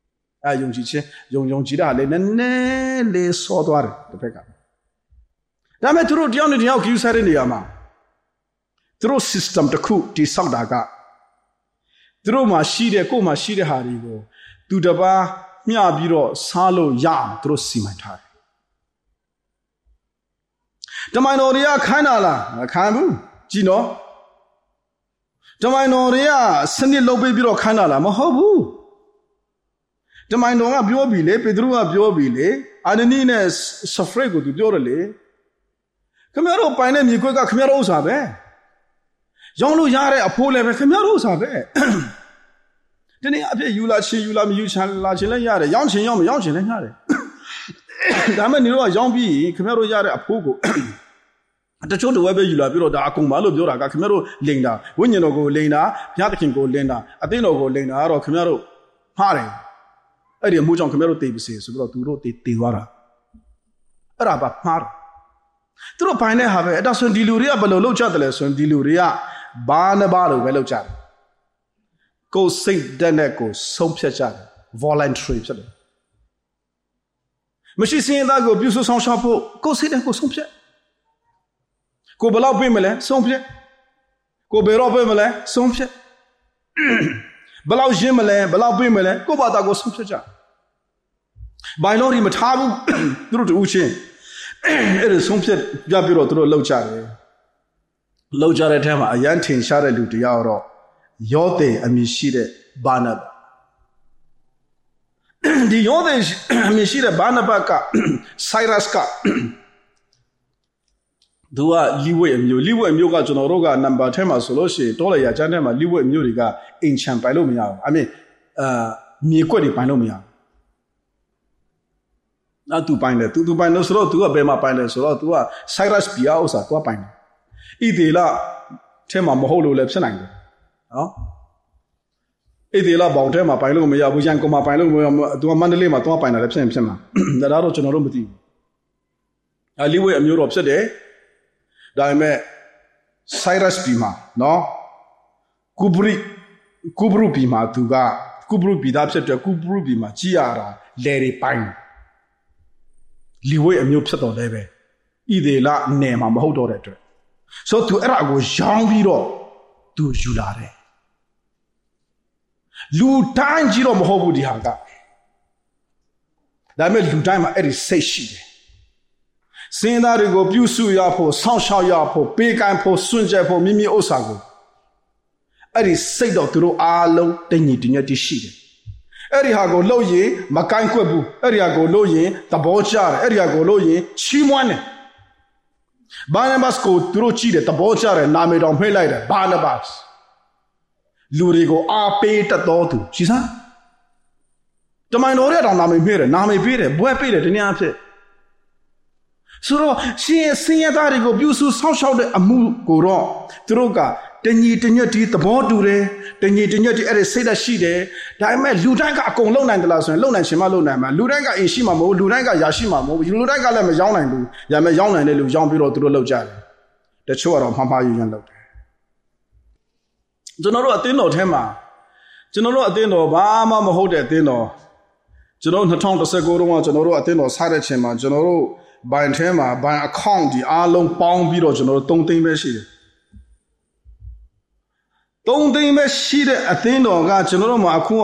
ယုံကြည်ခြင်းယုံကြည်တာလည်းနည်းနည်းလေးစောသွားတယ်တစ်ဖက်ကဒါပေမဲ့သူတို့တယောက်နဲ့တယောက် queue ဆိုင်တဲ့နေရာမှာသူတို့ system တစ်ခုတိဆောက်တာကသူတို့မှာရှိတဲ့ကိုယ်မှာရှိတဲ့ဟာတွေကိုသူတပားမျှပြီးတော့စားလို့ရအောင်သူတို့စီမံထားတယ်တမန်တော်တွေကခိုင်းတာလားမခိုင်းဘူးကြည်နော်တမန်တော်တွေကစနစ်လုပ်ပေးပြီးတော့ခိုင်းတာလားမဟုတ်ဘူးတမန်တော်ကပြောပြီလေပေတရုကပြောပြီလေအာနနီနဲ့ဆဖရိတ်ကိုသူပြောတယ်လေခင်ဗျားတို့ပိုင်တဲ့မြေခွက်ကခင်ဗျားတို့ဥစ္စာပဲရောင်းလို့ရတဲ့အဖိုးလည်းပဲခင်ဗျားတို့ဥစ္စာပဲဒီနေ့အဖြစ်ယူလာချင်းယူလာမယူချင်လာချင်းလည်းရတယ်ရောင်းချင်းရောင်းမရောင်းချင်းလည်းရတယ်ဒါမှမဟုတ်နေတော့ရောင်းပြီးခင်ဗျားတို့ရတဲ့အဖိုးကိုတချို့တဝဲပဲယူလာပြီးတော့ဒါအကုန်ပါလို့ပြောတာကခင်ဗျားတို့လိန်တာဝိညာဉ်တော်ကိုလိန်တာဘုရားသခင်ကိုလိန်တာအသင်းတော်ကိုလိန်တာကတော့ခင်ဗျားတို့မှားတယ်အဲ့ဒီအမှုကြောင့်ခင်ဗျားတို့တည်ပါစေဆိုပြီးတော့သူတို့တည်သွားတာအဲ့ဒါပါမှားတယ်သူတို့ပိုင်းတဲ့ဟာပဲအဲ့ဒါဆိုဒီလူတွေကဘယ်လိုလုပ်ကြတယ်လဲဆိုရင်ဒီလူတွေကဘာနဲ့ဘာလို့ပဲလုပ်ကြတယ်ကိုယ်စိတ်ဓာတ်နဲ့ကိုယ်ဆုံးဖြတ်ကြတယ် voluntary ဖြစ်တယ်မရှိစင်သားကိုပြုစုဆောင်ရှောက်ဖို့ကိုယ်စိတ်နဲ့ကိုယ်ဆုံးဖြတ်ကိုဘယ်လောက်ပြင်မလဲဆုံးဖြတ်ကိုဘယ်တော့ပြင်မလဲဆုံးဖြတ်ဘယ်လောက်ရှင်းမလဲဘယ်လောက်ပြင်မလဲကိုဘာသာကိုဆုံးဖြတ်ကြဘိုင်လို့ဒီမထားဘူးသူတို့တူချင်းအဲ့ဒါဆုံးဖြတ်ပြပြီးတော့သူတို့လှုပ်ကြတယ်လှုပ်ကြတဲ့အထက်မှာအရန်ထင်ရှားတဲ့လူတရားတော့ယောသေအမည်ရှိတဲ့ဘာနဘဒီယောသေအမည်ရှိတဲ့ဘာနဘကဆိုင်းရပ်စ်ကသူကလိဝိအမျိုးကကျွန်တော်တို့ကနံပါတ်ထဲမှာဆိုလို့ရှိရင်တောလေရကျမ်းထဲမှာလိဝိအမျိုးတွေကအင်ချန်ပိုင်လို့မရဘူးအမင်းမြေကွက်တွေပိုင်လို့မရဘူးသူပိုင်တယ်သူပိုင်လို့ဆိုတော့သူကဘယ်မှာပိုင်လဲဆိုတော့သူကဆိုင်းရပ်စ်ပြာဥစ္စာသူကပိုင်တယ်ဣသေလထဲမှာမဟုတ်လို့လည်းဖြစ်နိုင်တယ်နော်ဣသေလဘောင်ထဲမှာပိုင်လို့မရဘူးရန်ကုန်မှာပိုင်လို့မရဘူးသူကမန္တလေးမှာသူကပိုင်တာလည်းဖြစ်မှာဒါတော့ကျွန်တော်တို့မသိဘူးလိဝိအမျိုးတော်ဖြစ်တယ်ဒါပေမဲ့ဆိုင်းရပ်စ်ပြည်မှာနော်ကုဘရုပြည်မှာသူကကုဘရုပြည်သားဖြစ်တဲ့ကုဘရုပြည်မှာကြီးရတာလေတွေပိုင်းလိဝိအမျိုးဖြစ်တော်လဲပဲဣသေလနယ်မှာမဟုတ်တော့တဲ့အတွက်ဆိုသူအဲ့ဒါကိုရောင်းပြီးတော့သူယူလာတယ်လူတိုင်းကြီးတော့မဟုတ်ဘူးဒီဟာကဒါပေမဲ့လူတိုင်းမှာအဲ့ဒီစိတ်ရှိတယ်စင်သားတွေကိုပြုစုရဖို့စောင့်ရှောက်ရဖို့ပေးကမ်းဖို့စွန့်ကြဲဖို့မိမိဥစ္စာကိုအဲ့ဒီစိတ်တော့သူတို့အားလုံးတညီတညွတ်တည်းရှိတယ်အဲ့ဒီဟာကိုလုပ်ရင်မကိုင်းကွက်ဘူးအဲ့ဒီဟာကိုလုပ်ရင်သဘောကျတယ်အဲ့ဒီဟာကိုလုပ်ရင်ချီးမွမ်းတယ်ဘာနဘတ်ကိုသူတို့ကြည့်တယ်သဘောကျတယ်နာမည်တော်မှဲ့လိုက်တယ်ဘာနဘတ်လူတွေကိုအားပေးတတ်တော်သူရှိစမ်းတမန်တော်ရဲ့တောင်နာမည်မှဲ့တယ်နာမည်ပေးတယ်ဘွဲပေးတယ်ဒီနေ့အဖြစ်ဆိုတော့ရှင်စင်ရသားတွေကိုပြုစုဆောက်ရှောက်တဲ့အမှုကိုတော့သူတို့ကတညီတညွတ်ဒီသဘောတူတယ်တညီတညွတ်ဒီအဲ့ဒီစိတ်ဓာတ်ရှိတယ်ဒါပေမဲ့လူတိုင်းကအကုန်လုံနိုင်တယ်လားဆိုရင်လုံနိုင်ရှင်မလုံနိုင်မှာလူတိုင်းကအင်ရှိမှာမဟုတ်လူတိုင်းကယာရှိမှာမဟုတ်လူတိုင်းကလည်းမရောင်းနိုင်ဘူးဒါပေမဲ့ရောင်းနိုင်တဲ့လူရောင်းပြီးတော့သူတို့လောက်ကြတယ်တချို့ကတော့မှားယူရန်လောက်တယ်ကျွန်တော်တို့အသင်းတော်ထဲမှာကျွန်တော်တို့အသင်းတော်ဘာမှမဟုတ်တဲ့အသင်းတော်ကျွန်တော်2019တုန်းကကျွန်တော်တို့အသင်းတော်စားတဲ့ချိန်မှာကျွန်တော်တို့ဘိုင်ထဲမှာဘိုင် account ဒီအားလုံးပေါင်းပြီးတော့ကျွန်တော်တို့3သိန်းပဲရှိတယ်3သိန်းပဲရှိတဲ့အသင်းတော်ကကျွန်တော်တို့မှာအခုက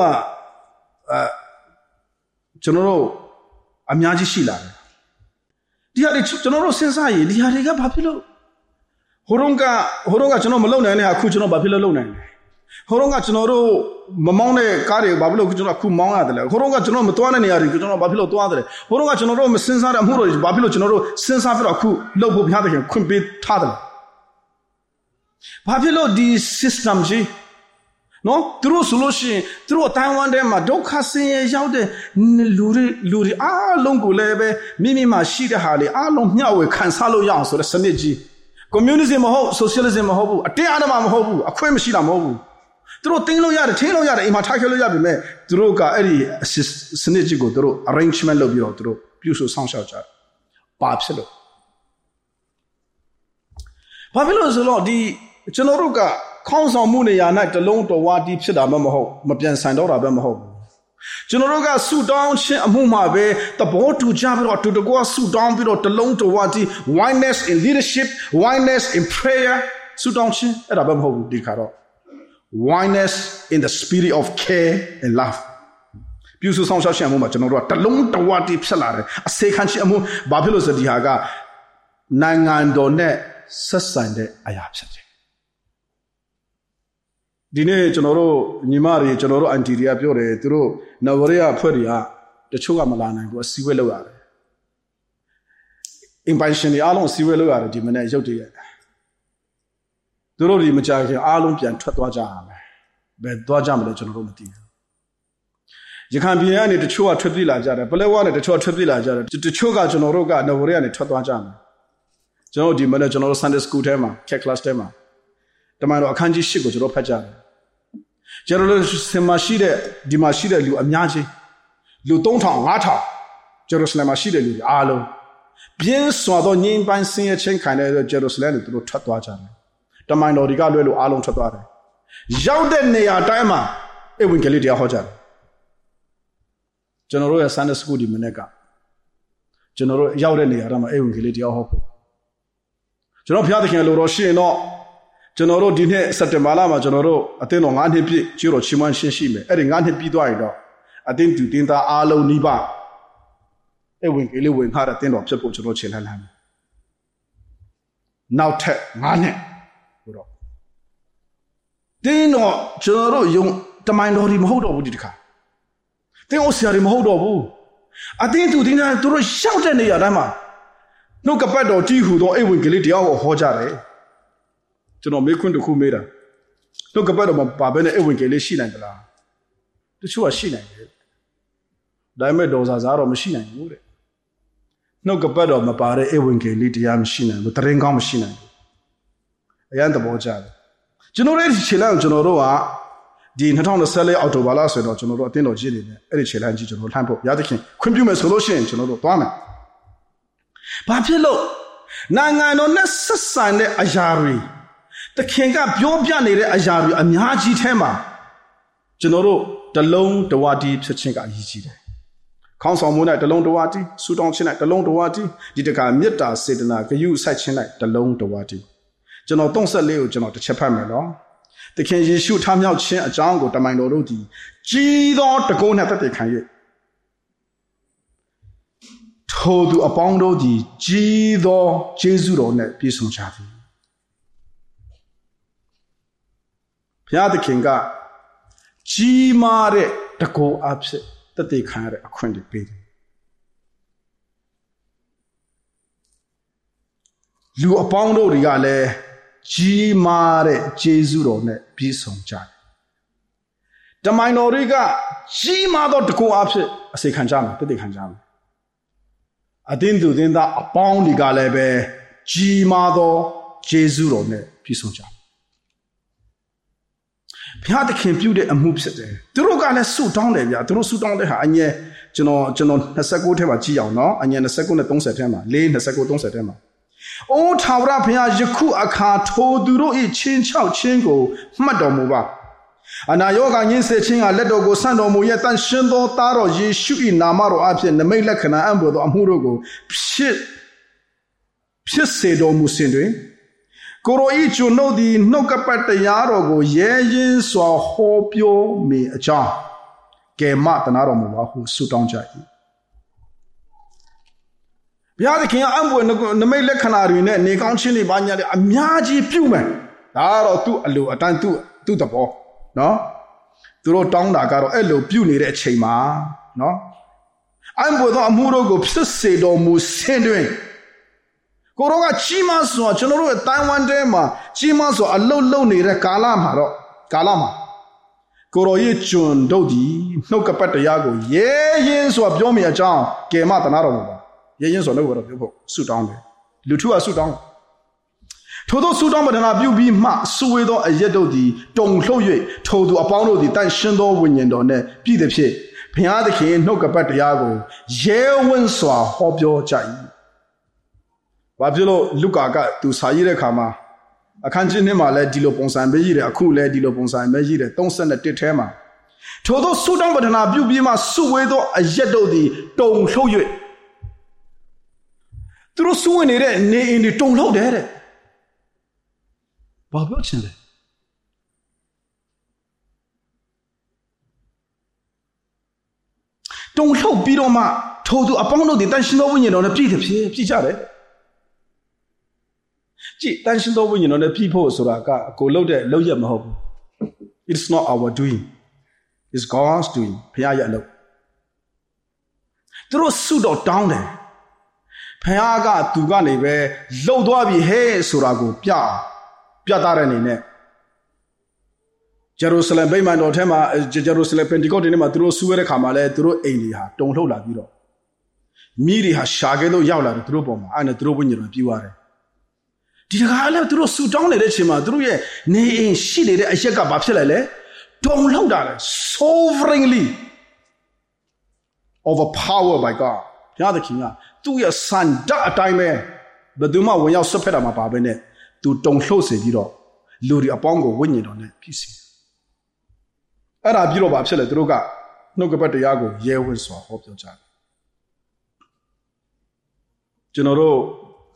ကျွန်တော်တို့အများကြီးရှိလာတယ်ဒီဟာတွေကျွန်တော်တို့စဉ်းစားရင်ဒီဟာတွေကဘာဖြစ်လို့ဟိုတုန်းကကျွန်တော်မလုံနိုင်တဲ့အခုကျွန်တော်ဘာဖြစ်လို့လုံနိုင်လဲဟိုတုန်းကကျွန်တော်တို့မမောင်းတဲ့ကားတွေဘာဖြစ်လို့ကျွန်တော်အခုမောင်းရတယ်လဲဟိုတုန်းကကျွန်တော်မသွားတဲ့နေရာတွေကျွန်တော်ဘာဖြစ်လို့သွားတယ်ဟိုတုန်းကကျွန်တော်တို့မစဉ်းစားတဲ့အမှုတွေဘာဖြစ်လို့ကျွန်တော်တို့စဉ်းစားပြီးတော့အခုလှုပ်ဖို့ဘုရားသခင်ခွင့်ပေးထားတယ်ဘာဖြစ်လို့ဒီ system ကြီးနော်သူတို့ဆိုလို့ရှိရင်သူတို့အတိုင်းဝမ်ထဲမှာဒုက္ခဆင်းရဲရောက်တဲ့လူတွေအားလုံးကိုလည်းပဲမိမိမှာရှိတဲ့ဟာတွေအားလုံးမျှဝေခံစားလို့ရအောင်ဆိုတဲ့စနစ်ကြီး communism မဟုတ် socialism မဟုတ်ဘူးအတင်းအဓမ္မမဟုတ်ဘူးအခွင့်မရှိတာမဟုတ်ဘူးသူတို့တင်းလို့ရတယ်ထင်းလို့ရတယ်အိမ်မှာထားခဲ့လို့ရပြီမဲ့သူတို့ကအဲ့ဒီစနစ်ကြီးကိုသူတို့ arrangement လုပ်ပြီးတော့သူတို့ပြုစုဆောင်ရှောက်ကြတယ်ဘာဖြစ်လို့ဆိုတော့ဒီကျွန်တော်တို့ကခေါင်းဆောင်မှုနေရာ၌တလုံးတော်ဝါဒီဖြစ်တာမှမဟုတ်မပြန်ဆိုင်တော့တာပဲမဟုတ် Generoga suit down, Amumabe, the boat to Jabber to the go suit down, to long to Wati, oneness in leadership, oneness in prayer, suit down, and Abamo Dicaro. Oneness in the spirit of care and love. Piusu Song Shamu, General, the long to Wati Salare, a second Shamu, Babilos of Diaga, Nangandone, Sassande, Ayapsate. Dine General Nimari, General Antiria Pure, through Navaria Puria, the Chuga Malana, was Siwelua. In Panshani Alon Siwelua, Dimana Jodia. Duro di Majaki Alon Pian Twajam, but Dwajam the General Matina. You can't be any the Chua Tribila Jara, but I wanted the Chua Tribila Jara, to Chuga Generoga, Navaria, and Twajam. General Dimana General Sunday School Tema, K class Tema. The man of Kanji Shigo to Ropajan. General Semashide, Dimashide, Lu Amyaji, Lu Dongtang, Lata, Jerusalem Mashide, Lu Alo. Bien Swado Nin Ban Sing Chen Kana, Jerusalem to Tatwajan. The mind of Rigalu Alon Tatware. Jaude Nea Daima, Ewingelidia Hojan. General Sunday School di Menega. General Jaude Nea Rama, Ewingelidia Hopo. General Piatikin Loroshi no. General Dine Satemala, General, Ateno Anhipi, Chiro Chiman Shishime, Edding Anhipido, Atin to Dinta Alo Niba. Ewing, Ewing had a tin of Chapo Chilan. Now tech, Mane. Dino, General, you, the mind of him hold over the car. They also had him hold over. I think to dinner to shout in the Yadama. No Capado, Tihu, don't Ewing Gilidia or Hojare. To know me to who made her. Look about a Babena Ewing she and la. The show a she and Diamond those as our machine and wood. No Capado of Mapare Ewing Lidia machine with the ring on machine. I am the Bojan. General Chilan Generoa, the Naton Sally out of Balas or General Tino Gilly, Eddie Chilan General Tampo, Yadakin, Quimbume solution, General Dwana. Papilo, Nanga no necessarily Ajari. The king got Biobianere Ajari, a Mihaji Tema. General, the long, the Wadi, Pachinga Yiji. Council Moonite, the long, the Wadi, Sudan Chinite, the long, the Wadi, Didaka Mita said, the you side Chinite, the long, the Wadi. General don't say Leo, General, the Chapamelo. The king shoot Tam Yao Chin, a jungle, the mind Rodi. G dot the go net they can you. Told you upon Rodi, G dot Jesu net, peace on Chavi. The king got G mare to go upset that they can't acquaint it. Lu upon the regale G mare Jesu on it, peace on Jack. The minoriga G mother to go upset as they can jam, that they can jam. I didn't do then that upon the galebe G mother Jesu on it, peace on Jack. Piata can build a moves at there. The Roga has suit down there, the suit down there, and yet, General Nasago Tema Gia, no, and yet the second don't set him, lane the second don't set him. Oh, Taurapia, Yaku Aka, Toduro, Chin Chow Chingo, Madomuba. And I yoga in searching a letter go Sando Moyetan Shindo Taro, Ye Shui Namaro Abs and the Melakana Ambo, Amurogo, Psedo Musindri. Koro ichu no di no kapata yaro go ye so hopio me a cha. Ke mat naro mo hu su tong jai. Bia de kin ambo no me le khanari ne ne kaung chin ni ba nya de a mya ji pyu me. Da ro tu alu atan tu ta bo no. Tu ro tong da ka ro ai lo pyu ni de a chain ma no. Ambo do amu ro go phit se do mu sin twin. Koroga Chima so, General Taiwan Dema, Chima so a low near Kalama, Kalama. Koro ye chun dodi, no capata yago, ye so a biomi a jam, came out an arrow. Ye so no of people, suit down there. Lutua suit down. Todo suit down, but an abu be ma, suido a yedodi, don't show ye, told to upon the tan shindo window on there, be the pit. Pia the king, no capata yago, ye win so a hop your jai. Babilo Lukaga to Sayre Kama. A country name I let Dilo Ponsan Beji, a cool lady Dilo Ponsan Beji, don't send a tetema. ထို့သောဆုတောင်းပတနာပြုပြီးမှဆုဝေသောအရက်တို့သည်တုန်လှုပ်၍သူတို့ဆုဝင်နေတဲ့နေအိမ်တွေတုန်လှုပ်တယ်တဲ့ဘာပြောချင်လဲတုန်လှုပ်ပြီးတော့မှထိုသူအပေါင်းတို့သည်တန်ရှင်သောဝိညာဉ်တော်နဲ့ပြည့်တယ်ဖြစ်ကြတယ်ကြည့်တန်ရှင်သောဝိညာဉ်တော်နဲ့ပြည့်ဖို့ဆိုတာကကိုလှုပ်တဲ့လှုပ်ရက်မဟုတ်ဘူး it's not our doing it's God's doing ဘုရားရဲ့အလုပ်သူတို့ဆုတော်တောင်းတယ်ဘုရားကသူကနေပဲလှုပ်သွားပြီဟဲ့ဆိုတာကိုပြသတဲ့အနေနဲ့ဂျေရုဆလင်ဗိမာန်တော်ထဲမှာဂျေရုဆလင်ပင်တီကော့တေထဲမှာသူတို့ဆူရတဲ့ခါမှာလဲသူတို့အိမ်တွေဟာတုန်လှုပ်လာပြီးတော့မိတွေဟာရှာခဲလို့ရောက်လာတယ်သူတို့ပေါ်မှာအဲ့နဲ့သူတို့ဝိညာဉ်တော်ပြေးသွားတယ်ဒီတခါလဲသူတို့ဆူတောင်းနေတဲ့အချိန်မှာသူတို့ရဲ့နေအိမ်ရှိနေတဲ့အရက်ကဘာဖြစ်လဲလဲတုန်လှုပ်တာလဲ sovereignly overpowered by God ဘုရားသခင်ကသူ့ရဲ့စံတအတိုင်းပဲဘယ်သူမှဝင်ရောက်ဆွတ်ဖက်တာမှာပါပဲနဲ့သူတုန်လှုပ်စေပြီးတော့လူတွေအပေါင်းကိုဝိညာဉ်တော်နဲ့ပြည့်စုံအဲ့ဒါပြီးတော့ဘာဖြစ်လဲသူတို့ကနှုတ်ကပတ်တရားကိုရဲဝံ့စွာဟောပြောကြတယ်ကျွန်တော်တို့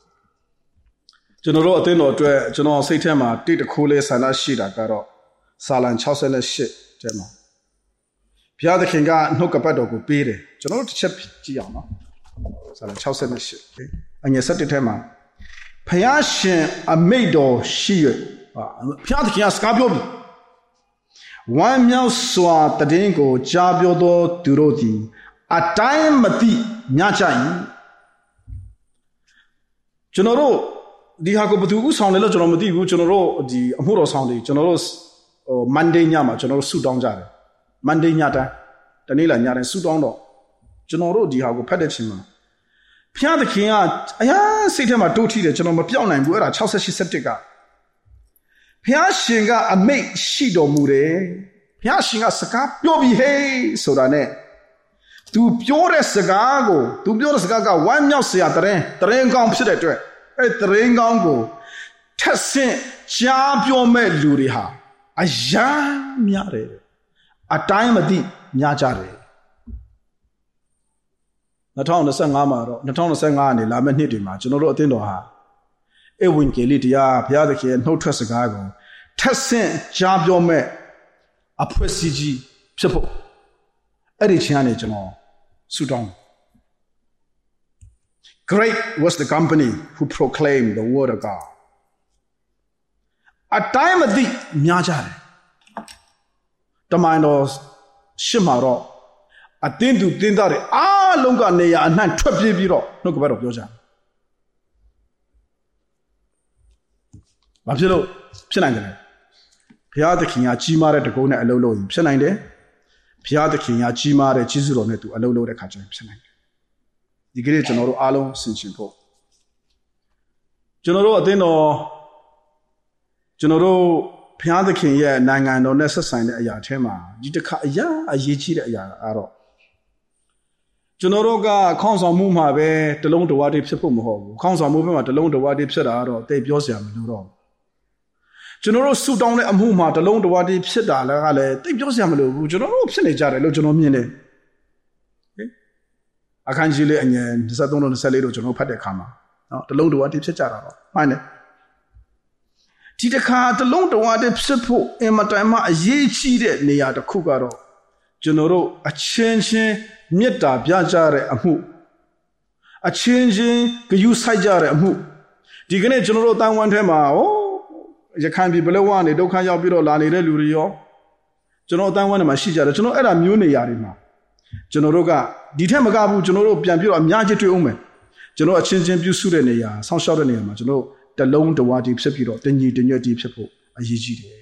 အသင်းတော်အတွက်ကျွန်တော်စိတ်ထဲမှာတိတ်တခိုးလေးဆန္ဒရှိတာကတော့စာလံ68ထဲမှာဘုရားသခင်ကနှုတ်ကပတ်တော်ကိုပေးတယ်ကျွန်တော်တို့တစ်ချက်ကြည့်အောင်နော်စာလံ68အငယ်7ထဲမှာဘုရားရှင်အမိန့်တော်ရှိ၍ဘုရားသခင်ကစကားပြောပြီဝမ်းမြောက်စွာတည်င်းကိုကြားပြောသောသူတို့သည်အတိုင်းမသိညကြ၏ကျွန်တော်တို့ဒီဟာကိုဘယ်သူဥဆောင်လဲလို့ကျွန်တော်မသိဘူးကျွန်တော်တို့ဒီအမှုတော်ဆောင်တွေကျွန်တော်တို့Monday ညမှာကျွန်တော်တို့ဆုတောင်းကြတယ် Monday ညတိုင်းတနေ့လာညတိုင်းဆုတောင်းတော့ကျွန်တော်တို့ဒီဟာကိုဖတ်တဲ့ချိန်မှာဘုရားသခင်ကအရာစိတ်ထဲမှာတိုးထီးတယ်ကျွန်တော်မပြောင်းနိုင်ဘူးအဲ့ဒါ68 ကဘုရားရှင်ကအမိန့်ရှိတော်မူတယ်ဘုရားရှင်ကစကားပြောပြီးဟေးဆိုတာနဲ့ သူပြောတဲ့စကားကဝမ်းမြောက်စရာတရင်ကောင်းဖြစ်တဲ့အတွက်အဲ့တရင်ကောင်းကိုထက်ဆင့်ကြားပြောမဲ့လူတွေဟာအယားများတယ်အတိုင်းမသိများကြတယ်2025မှာတော့2025ကနေလာမယ့်နှစ်တွေမှာကျွန်တော်တို့အသင်းတော်ဟာဧဝံဂေလိတရားဘုရားသခင်နှုတ်ထွက်စကားကိုထက်ဆင့်ကြားပြောမဲ့အဖွဲ့အစည်းကြီးဖြစ်ဖို့အဲ့ဒီချင်းကနေကျွန်တော်ဆုတောင်း Great was the company who proclaimed the word of God အတိုင်းမသိများကြတယ်တမန်တော်ရှစ်မှာတော့အသင်းသူသင်းသားတွေအားလုံးကနေရာအနှံ့ထွက်ပြေးပြီးတော့နှုတ်ကပတ်တော်ပြောကြတယ်ဘာဖြစ်လို့ဖြစ်နိုင်တယ်လဲဘုရားသခင်ကကြီးမားတဲ့တကုန်းနဲ့အလုံးလုံးရင်ဖြစ်နိုင်တယ်ဘုရားသခင်ကကြီးမားတဲ့ကျေးဇူးတော်နဲ့သူအလုံးလုံးတဲ့ခါကျရင်ဖြစ်နိုင်တယ်ဒီကနေ့ကျွန်တော်တို့အားလုံးဆင်ခြင်ဖို့ကျွန်တော်တို့အသင်းတော်ကျွန်တော်တို့ဘုရားသခင်ရဲ့နိုင်ငံတော်နဲ့ဆက်ဆိုင်တဲ့အရာထဲမှာဒီတစ်ခါအရေးကြီးတဲ့အရာကတော့ကျွန်တော်တို့ကခေါင်းဆောင်မှုမှာပဲတလုံးတဝါးတည်းဖြစ်ဖို့မဟုတ်ဘူးခေါင်းဆောင်မှုဘက်မှာတလုံးတဝါးတည်းဖြစ်တာကတော့တိတ်ပြောစရာမလိုတော့ဘူးကျွန်တော်တို့ဆူတောင်းတဲ့အမှုမှာတလုံးတဝါးတည်းဖြစ်တာလည်းကလည်းတိတ်ပြောစရာမလိုဘူးကျွန်တော်တို့ဖြစ်နေကြတယ်လို့ကျွန်တော်မြင်တယ်အခန်းကြီးလေးအငယ်23တို့24တို့ကျွန်တော်ဖတ်တဲ့အခါမှာနော်တလုံးတဝါးတည်းဖြစ်ကြတာတော့မှန်တယ်ဒီတစ်ခါတလုံးတဝါးတည်းဖြစ်ဖို့အင်မတန်မှအရေးကြီးတဲ့နေရာတစ်ခုကတော့ကျွန်တော်တို့အချင်းချင်းမေတ္တာပြကြတဲ့အမှုအချင်းချင်းဂရုစိုက်ကြတဲ့အမှုဒီကနေ့ကျွန်တော်တို့တန်ဝန်ထဲမှာရခိုင်ပြည်ဘလဝကနေဒုက္ခရောက်ပြီးတော့လာနေတဲ့လူတွေရောကျွန်တော်တန်ဝန်ထဲမှာရှိကြတယ်ကျွန်တော်အဲ့ဒါမျိုးနေရာတွေမှာကျွန်တော်တို့ကဒီထက်မကဘူးကျွန်တော်တို့ပြန်ပြီးတော့အများကြီးတွေ့အောင်မယ်ကျွန်တော်အချင်းချင်းပြုစုတဲ့နေရာဆောင်းလျှောက်တဲ့နေရာမှာကျွန်တော်တလုံးတဝါတည်းဖြစ်ပြီးတော့တညီတညွတ်တည်းဖြစ်ဖို့အရေးကြီးတယ်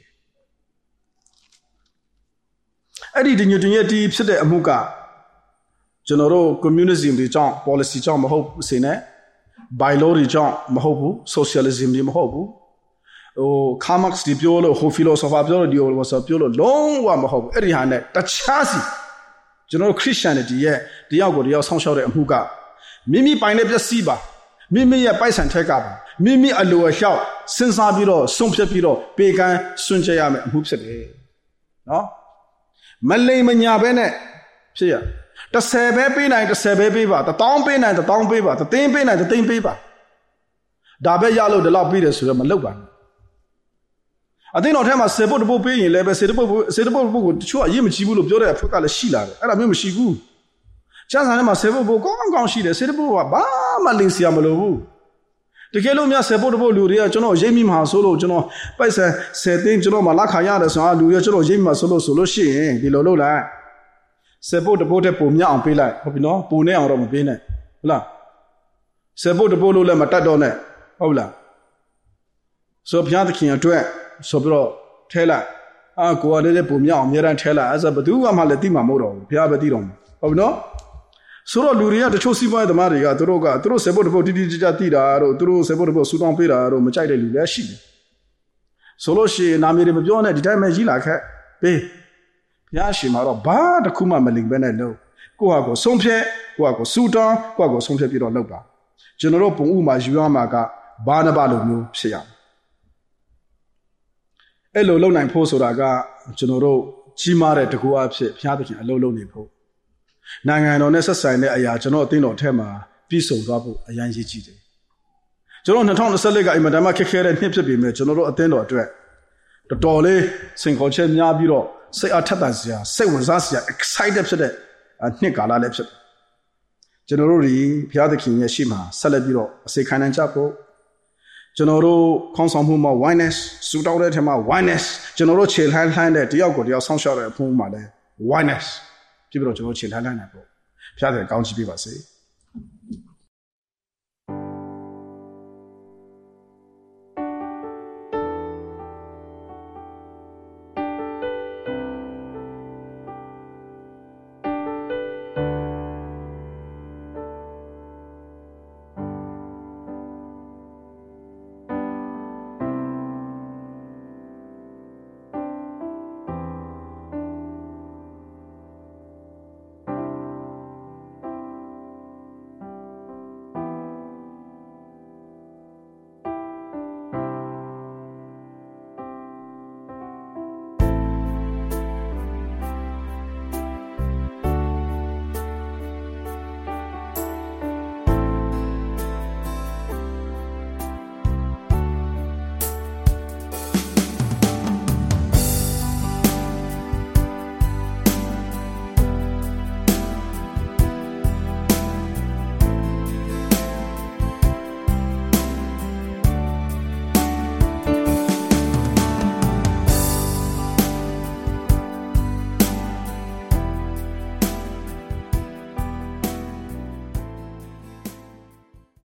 အဲ့ဒီတညီတညွတ်တည်းဖြစ်တဲ့အမှုကကျွန်တော်တို့ communism တွေကြောင့် policy ကြောင့်မဟုတ်ဘူးစင်နဲ့ bylaw တွေကြောင့်မဟုတ်ဘူး socialism တွေမဟုတ်ဘူးMarx တွေပြောလို့ philosopher ပြောလို့ philosopher ပြောလို့လုံးဝမဟုတ်ဘူးအဲ့ဒီဟာနဲ့တခြားစီကျွန်တော်တို့ Christianity ရဲ့တယောက်ကိုတယောက်ဆောင်းလျှောက်တဲ့အမှုကမိမိပိုင်တဲ့ပစ္စည်းပါမိမိရဲ့ပိုက်ဆံထက်ကပါမိမိအလိုအလျောက်စဉ်းစားပြီးတော့ဆုံးဖြတ်ပြီးတော့ပေကန်းစွန့်ကြရမယ်အမှုဖြစ်တယ်နော် Malay Manyabene, see, the Sebe night, the Sebe Biba, the Tom Pin and the Tom Biba, the Tin Pin and the Tin Biba. Dabe Yalo, the Lord Peters, Maluban. I think not have a separable being, level settable book, sure, Yimichibu of Joda, Focala Sheila, and I remember Shigu. Just I am a separable gone, she, the settable, Malaysia Malo. The Kelomia separable Luria, Jono, Jamie Masolo, Jono, by saying Jono Malakaya, the San Luria, Jono, Jamie Masolo, Solo, she, the Lola. Support the boat Pumia and Pila, Popino, Pune or Romapine. La. Support the Bolo Matadone, Ola. So Pianaki and Tue, Sobro, Tela, Go a little Pumia, Mira Tela, as a Badua Malatima Moro, Piabadiron. Popino? Solo Luria, the Chosi by the Maria, Droga, through Support the boat Tira, or through Support the boat Sudan Pira, or Machide Lugashi. Solo she, Namiri Majona, the time Magila cat, pay. Yashimaro, bad Kuma Malik Benelo. Guago Sompie, Guago Sudan, Guago Sompie Piro Loba. General Puma Juamaga, Barnabalu, Siam. Elo Lona and Posoraga, General Chimare to go up, Piabiki, a low nipo. Nanga no necessary, a Janotino Tema, Piso Rabu, a Yanji Chide. General Naton Salega, Madama Kekere and Hipsabim, General Attendo Dread. The Dole, Single Chen Yabiro. Say Atatasia, say Wazasia, excited today, and Nikala Lepset. Generally, Piadaki Yashima, Salabiro, say Kanan Chapo. General Consumuma Wines, Sudautema Wines, General Chill Handed, Diogo, your sunshine, Puma, Wines. People Chill Handed, Piada County Biva say.